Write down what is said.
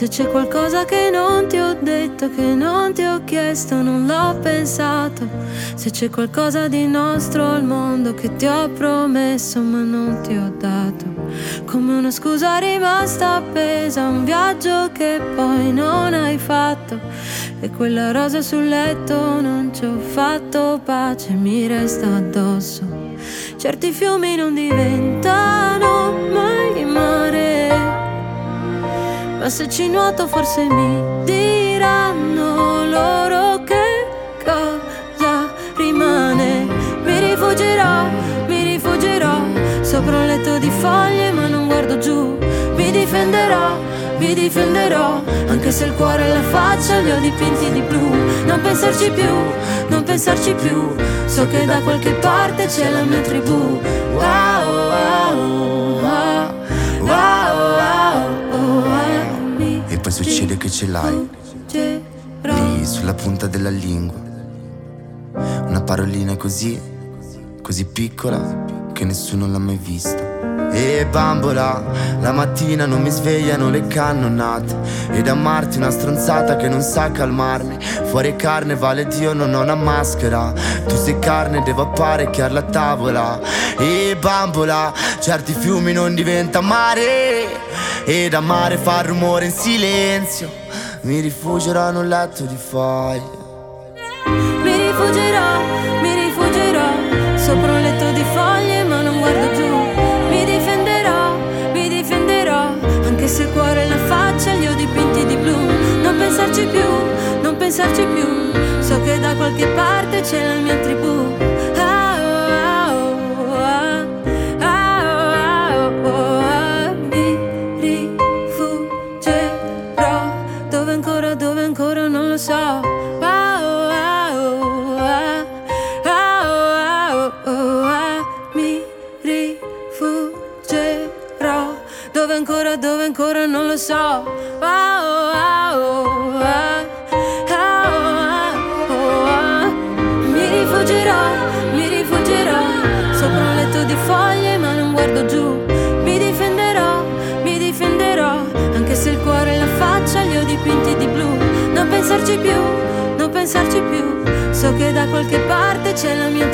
Se c'è qualcosa che non ti ho detto, che non ti ho chiesto, non l'ho pensato. Se c'è qualcosa di nostro al mondo che ti ho promesso ma non ti ho dato, come una scusa rimasta appesa, un viaggio che poi non hai fatto. E quella rosa sul letto non ci ho fatto pace, mi resta addosso. Certi fiumi non diventano mai mare, ma se ci nuoto forse mi diranno loro che cosa rimane. Mi rifugirò sopra un letto di foglie ma non guardo giù. Mi difenderò, anche se il cuore e la faccia li ho dipinti di blu. Non pensarci più, so che da qualche parte c'è la mia tribù. Wow, wow, wow, wow, wow, wow. E poi succede che ce l'hai lì sulla punta della lingua, una parolina così piccola che nessuno l'ha mai vista. E bambola, la mattina non mi svegliano le cannonate, ed amarti una stronzata che non sa calmarmi. Fuori carne vale Dio, non ho una maschera. Tu sei carne, devo apparecchiare la tavola. E bambola, certi fiumi non diventa mare, ed amare fa rumore in silenzio. Mi rifugierò in un letto di foglie. Mi rifuggerò sopra un letto di foglie ma non guardo giù. Mi difenderò, anche se il cuore e la faccia li ho dipinti di blu. Non pensarci più, so che da qualche parte c'è la mia tribù. Mi rifuggerò dove ancora non lo so. Mi rifuggerò dove ancora non lo so. Mi rifuggerò sopra un letto di foglie ma non guardo giù. Mi difenderò, anche se il cuore e la faccia li ho dipinti di blu. Non pensarci più, so che da qualche parte c'è la mia